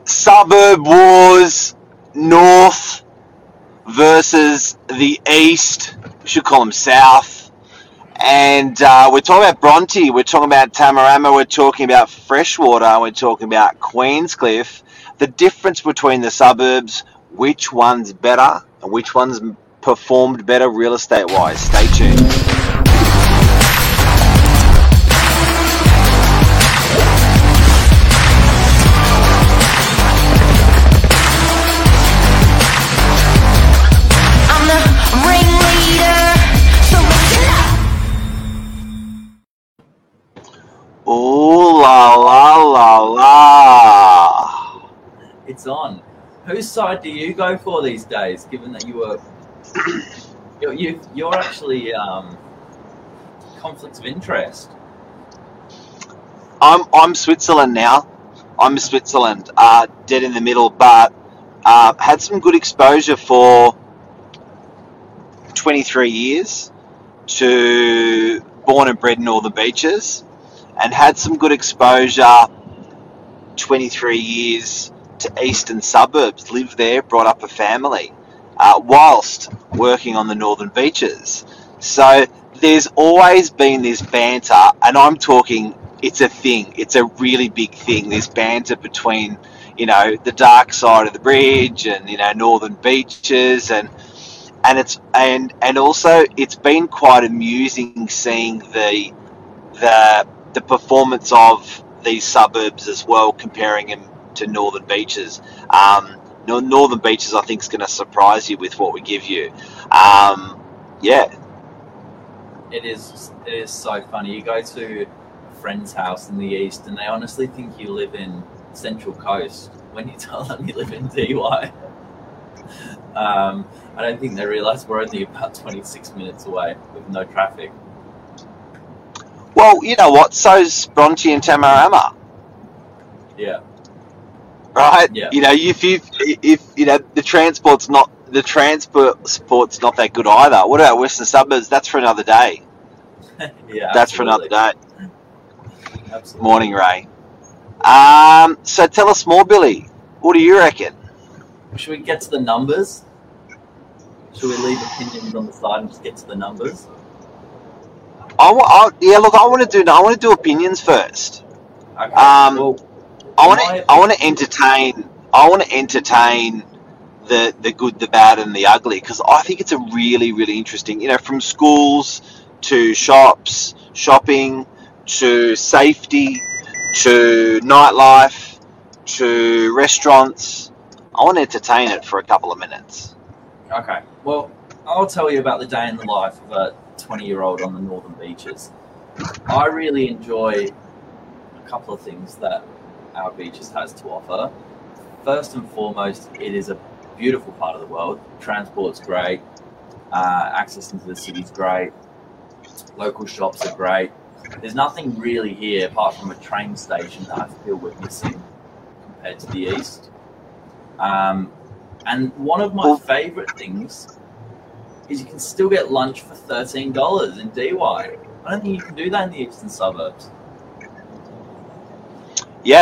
Suburb wars, north versus the east. We should call them south. And we're talking about Bronte, we're talking about Tamarama, we're talking about Freshwater, we're talking about Queenscliff. The difference between the suburbs, which one's better and which one's performed better real estate wise. Stay tuned. Ooh la la la la. It's on. Whose side do you go for these days, given that you were you're actually conflicts of interest? I'm Switzerland now. I'm Switzerland, dead in the middle, but had some good exposure for 23 years to born and bred in Northern Beaches, and had some good exposure 23 years to eastern suburbs, lived there, brought up a family, whilst working on the Northern Beaches. So there's always been this banter, and I'm talking, it's a thing, it's a really big thing, this banter between, the dark side of the bridge and, Northern Beaches, and it's and also it's been quite amusing seeing the performance of these suburbs as well, comparing them to Northern Beaches. Northern Beaches, I think, is going to surprise you with what we give you. Yeah. It is so funny. You go to a friend's house in the east, and they honestly think you live in Central Coast when you tell them you live in DY. I don't think they realise we're only about 26 minutes away with no traffic. Well, you know what? So's Bronte and Tamarama. Yeah. Right. Yeah. If the transport's not that good either. What about Western Suburbs? That's for another day. Yeah. That's for another day. Absolutely. Morning, Ray. So tell us more, Billy. What do you reckon? Should we get to the numbers? Should we leave opinions on the side and just get to the numbers? I want to do opinions first. Okay. I want to entertain the good, the bad, and the ugly, because I think it's a really, really interesting. From schools to shops, shopping, to safety, to nightlife, to restaurants. I want to entertain it for a couple of minutes. Okay. Well, I'll tell you about the day in the life of a 20-year-old on the Northern Beaches. I really enjoy a couple of things that our beaches has to offer. First and foremost, it is a beautiful part of the world. Transport's great. Access into the city's great. Local shops are great. There's nothing really here apart from a train station that I feel we're missing compared to the east. And one of my favourite things is you can still get lunch for $13 in DY. I don't think you can do that in the eastern suburbs. Yeah.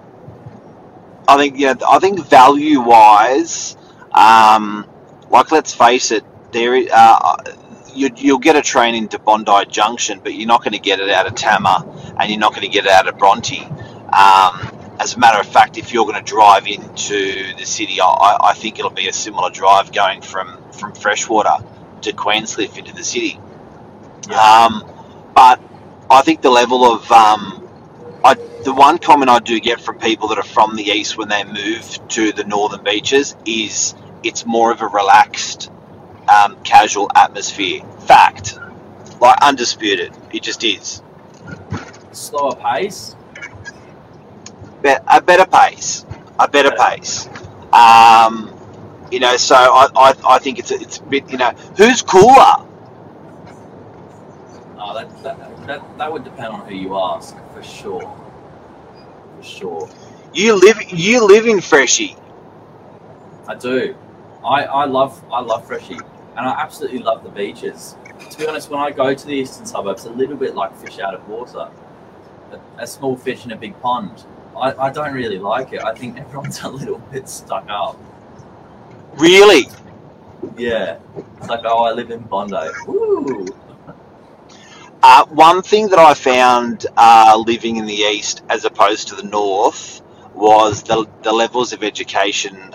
I think value-wise, let's face it, you'll get a train into Bondi Junction, but you're not going to get it out of Tama, and you're not going to get it out of Bronte. As a matter of fact, if you're going to drive into the city, I think it'll be a similar drive going from Freshwater to Queenscliff into the city. Yeah. But I think the level of the one comment I do get from people that are from the east when they move to the Northern Beaches is it's more of a relaxed, casual atmosphere. Fact, undisputed, it just is. Slower pace. A better pace. So I think it's a bit. Who's cooler? Oh, that would depend on who you ask, for sure. You live in Freshie. I do. I love Freshie, and I absolutely love the beaches. To be honest, when I go to the eastern suburbs, a little bit like fish out of water, a small fish in a big pond. I don't really like it. I think everyone's a little bit stuck up. Really? Yeah. It's like, oh, I live in Bondi. Woo! One thing that I found living in the east as opposed to the north was the levels of education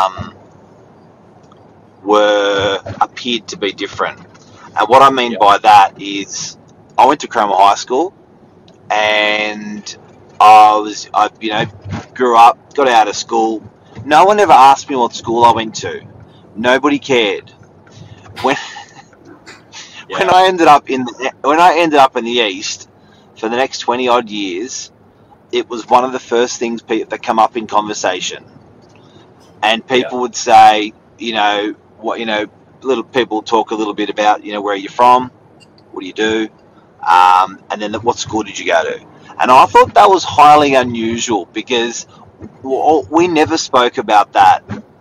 appeared to be different. And what I mean Yeah. by that is I went to Cromer High School, and I grew up, got out of school. No one ever asked me what school I went to. Nobody cared. When Yeah. when I ended up in the east for the next 20 odd years, it was one of the first things that come up in conversation, and people would say, little people talk a little bit about, where are you from, what do you do, and then what school did you go to? And I thought that was highly unusual because we never spoke about that.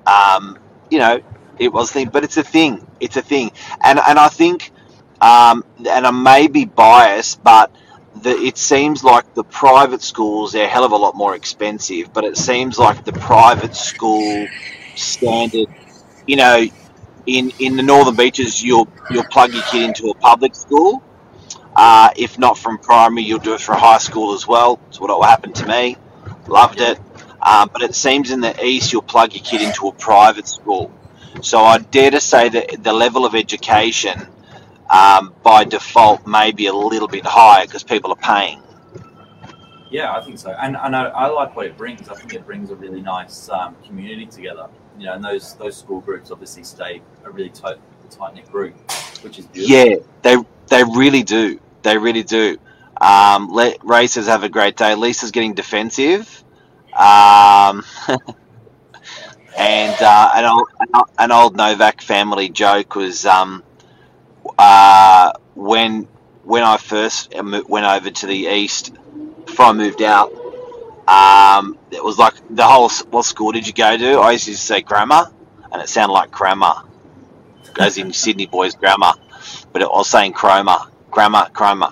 It was a thing, but it's a thing. It's a thing, and I think, and I may be biased, but it seems like the private schools, they're a hell of a lot more expensive, but it seems like the private school standard, in the Northern Beaches, you'll plug your kid into a public school. If not from primary, you'll do it for a high school as well. It's what happened to me. Loved it. But it seems in the east, you'll plug your kid into a private school. So I dare to say that the level of education, by default, may be a little bit higher because people are paying. Yeah, I think so. And I like what it brings. I think it brings a really nice community together. And those school groups obviously stay a really tight-knit group, which is beautiful. Yeah, they really do. They really do. Racers have a great day. Lisa's getting defensive. And an old Novak family joke was when I first went over to the east before I moved out. It was like the whole, what school did you go to? I used to say grammar, and it sounded like Crammer, as in Sydney Boys Grammar, but I was saying Cromer. Grammar.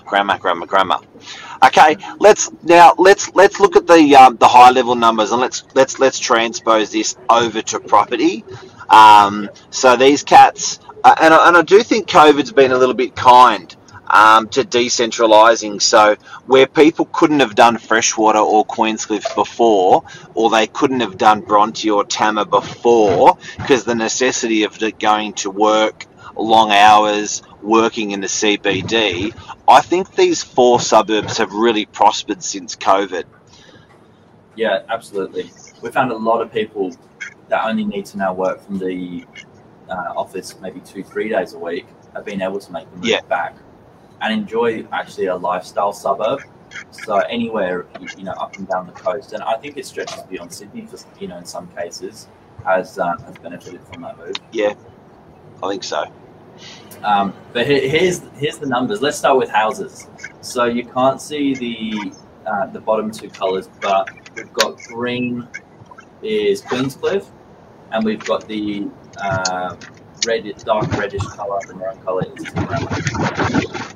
Okay, let's look at the high level numbers, and let's transpose this over to property. So these cats, and I do think COVID's been a little bit kind to decentralising. So where people couldn't have done Freshwater or Queenscliff before, or they couldn't have done Bronte or Tama before, because the necessity of going to work, long hours, working in the CBD, I think these 4 suburbs have really prospered since COVID. Yeah, absolutely. We found a lot of people that only need to now work from the office maybe 2-3 days a week have been able to make the move back and enjoy actually a lifestyle suburb. So anywhere, up and down the coast. And I think it stretches beyond Sydney, just, in some cases, has benefited from that move. Yeah, I think so. But here's the numbers. Let's start with houses. So you can't see the bottom 2 colours, but we've got green is Queenscliff, and we've got the dark reddish colour, the maroon colour is Tamarama.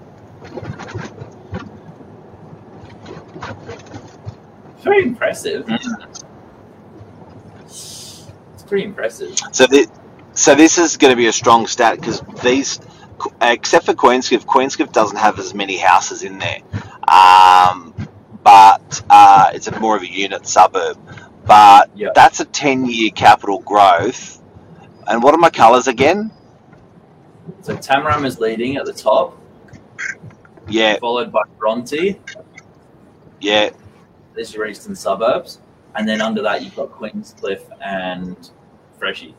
Very impressive. It's pretty impressive. So this is going to be a strong stat because these, except for Queenscliff doesn't have as many houses in there, but it's more of a unit suburb. But that's a 10-year capital growth. And what are my colours again? So Tamarama is leading at the top. Yeah. Followed by Bronte. Yeah. There's your eastern suburbs. And then under that, you've got Queenscliff and Freshie.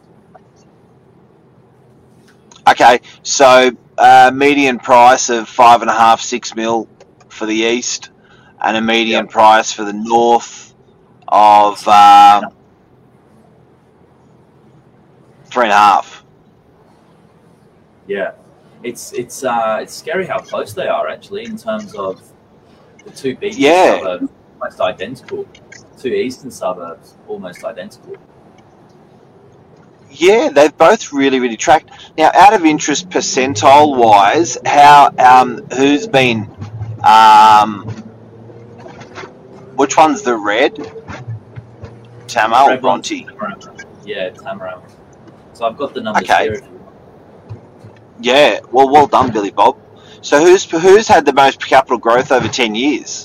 Okay, so median price of 5.5, 6 mil for the east, and a median price for the north of 3.5. Yeah, it's scary how close they are actually in terms of the 2 beaches suburbs, almost identical. 2 eastern suburbs, almost identical. Yeah, they've both really tracked. Now, out of interest, percentile-wise, who's been, which one's the red? Tama or Red one's Bronte? Tamarama. Yeah, Tamarama. So I've got the numbers Okay. here. If you want. Yeah, well done, Billy Bob. So who's had the most capital growth over 10 years?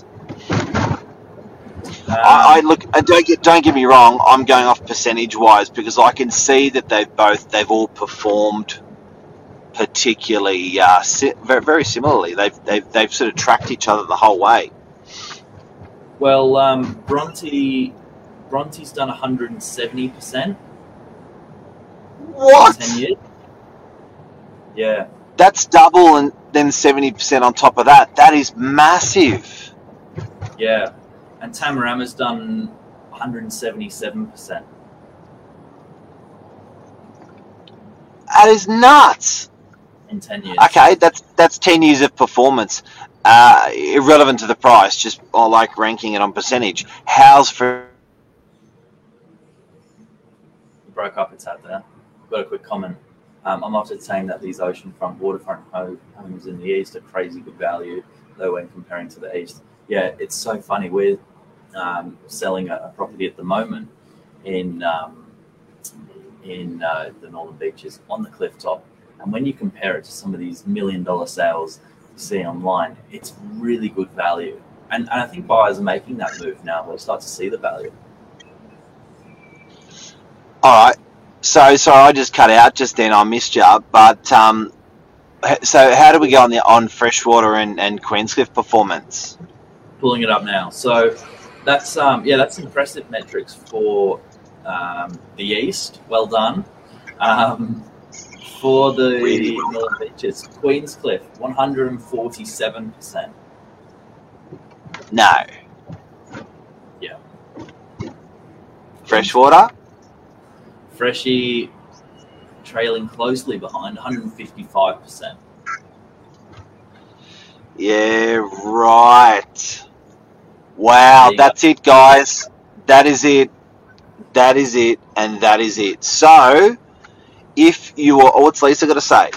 I look. Don't get me wrong. I'm going off percentage wise because I can see that they've all performed particularly very similarly. They've sort of tracked each other the whole way. Well, Bronte's done 170% What? in 10 years. Yeah. That's double and then 70% on top of that. That is massive. Yeah. And Tamarama's done 177%. That is nuts. In 10 years. Okay, that's 10 years of performance. Irrelevant to the price, just like ranking it on percentage. How's for... You broke up, it's out there. I've got a quick comment. I'm often saying that these oceanfront, waterfront homes in the east are crazy good value, though when comparing to the east. Yeah, it's so funny. We're selling a property at the moment in the Northern Beaches on the cliff top. And when you compare it to some of these $1 million sales you see online, it's really good value. And I think buyers are making that move now. They'll start to see the value. All right. So I just cut out just then. I missed you. But so how do we go on freshwater and Queenscliff performance? Pulling it up now. So that's impressive metrics for the east. Well done. For the Really? Northern Beaches, Queenscliff 147%. No. Yeah. Freshwater? Freshie trailing closely behind 155%. Yeah, right. Wow, that's it, guys. That is it. That is it, and that is it. So, if you are, what's Lisa got to say?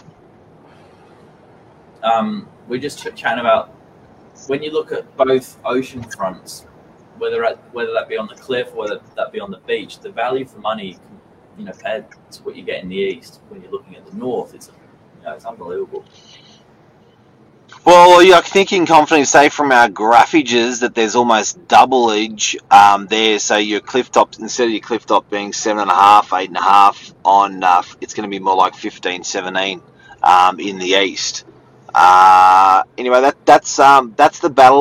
We're just chatting about when you look at both ocean fronts, whether that be on the cliff, whether that be on the beach, the value for money, compared to what you get in the east. When you're looking at the north, it's unbelievable. Well, you're thinking confidently, say from our graphages, that there's almost doubleage there. So your cliff top, instead of your cliff top being 7.5, 8.5 on, it's going to be more like 15, 17 in the east. Anyway, that's the battle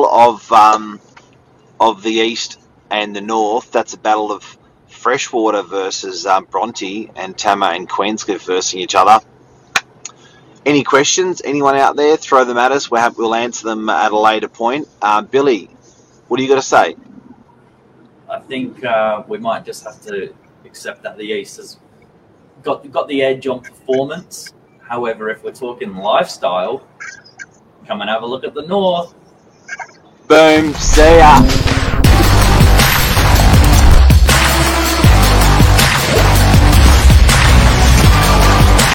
of the east and the north. That's a battle of freshwater versus Bronte, and Tama and Queenscliff versus each other. Any questions? Anyone out there? Throw them at us. We'll answer them at a later point. Billy, what do you got to say? I think we might just have to accept that the east has got the edge on performance. However, if we're talking lifestyle, come and have a look at the north. Boom. See ya.